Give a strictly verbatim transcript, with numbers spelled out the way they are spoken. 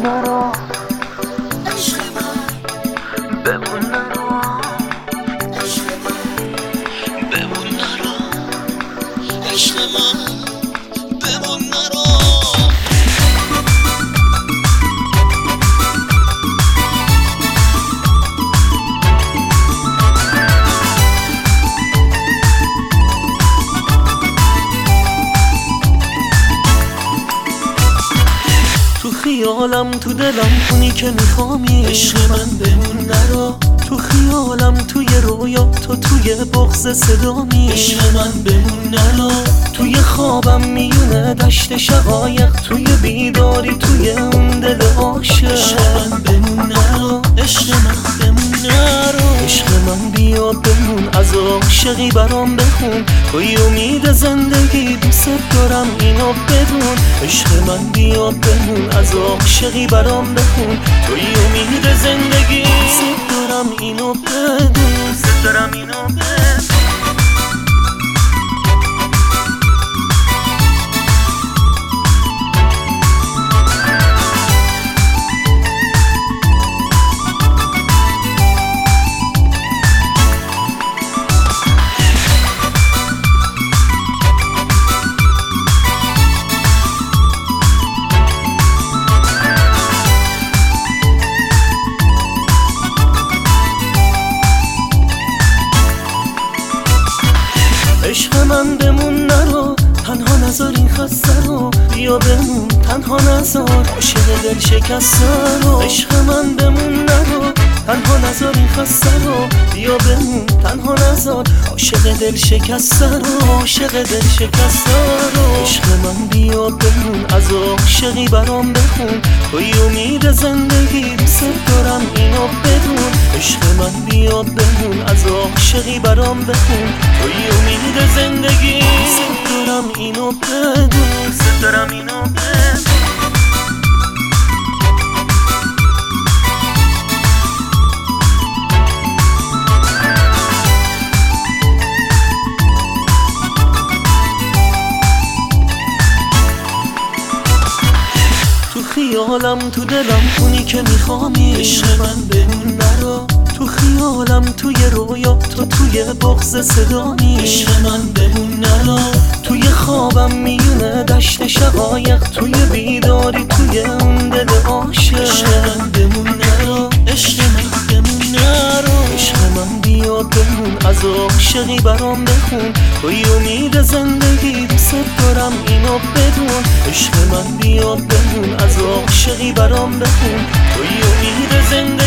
نرو عشق من، بمون نرو عشق من، بمون نرو عشق من، بمون نرو. تو خیالم تو دلم اونی که میخوامی عشق من، بمون نرو. تو خیالم توی رویا تو توی بغض صدامی عشق من، بمون نرو. توی خوابم میونه دشت شقایق، توی بیداری توی اون دل عاشق عشق من، بمون نرو عشق من، بمون نرو عشق من. بیا بمون از عاشقی برام بخون، توی امید زندگی دوست دارم اینو بدون عشق من. بیا بمون از عاشقی برام بخون، توی امید زندگی دوست دارم اینو بدون، دوست دارم اینو بدون. عشق من بمون نرو، تنها نذار این خسته رو. بیا بمون تنها نذار عاشق دل شکسته رو. عشق من بمون نرو، تنها نذار این خسته رو. بیا بمون تنها نذار عاشق دل شکسته رو، عاشق دل شکسته رو. عشق من بیا بمون از عاشقی برام بخون، توی امید زندگی دوست دارم اینو بدون عشق من. بیا بمون از عاشقی برام بخون، توی امید زندگی دوست دارم اینو بدون، دوست دارم اینو بدون. تو خیالم تو دلم اونی که میخوامی عشق من، بمون نرو. تو خیالم توی رویا تو توی بغض صدامی عشق من، بمون نرو. توی خوابم میونه دشت شقایق، توی بیداری توی اون دل عاشق عشق من، بمون نرو عشق من، بمون نرو عشق من. بیا بمون از عاشقی برام بخون، توی امید زندگی دوست دارم اینو بدون عشق من. بیا بمون از عاشقی برام بخون، توی امید زندگی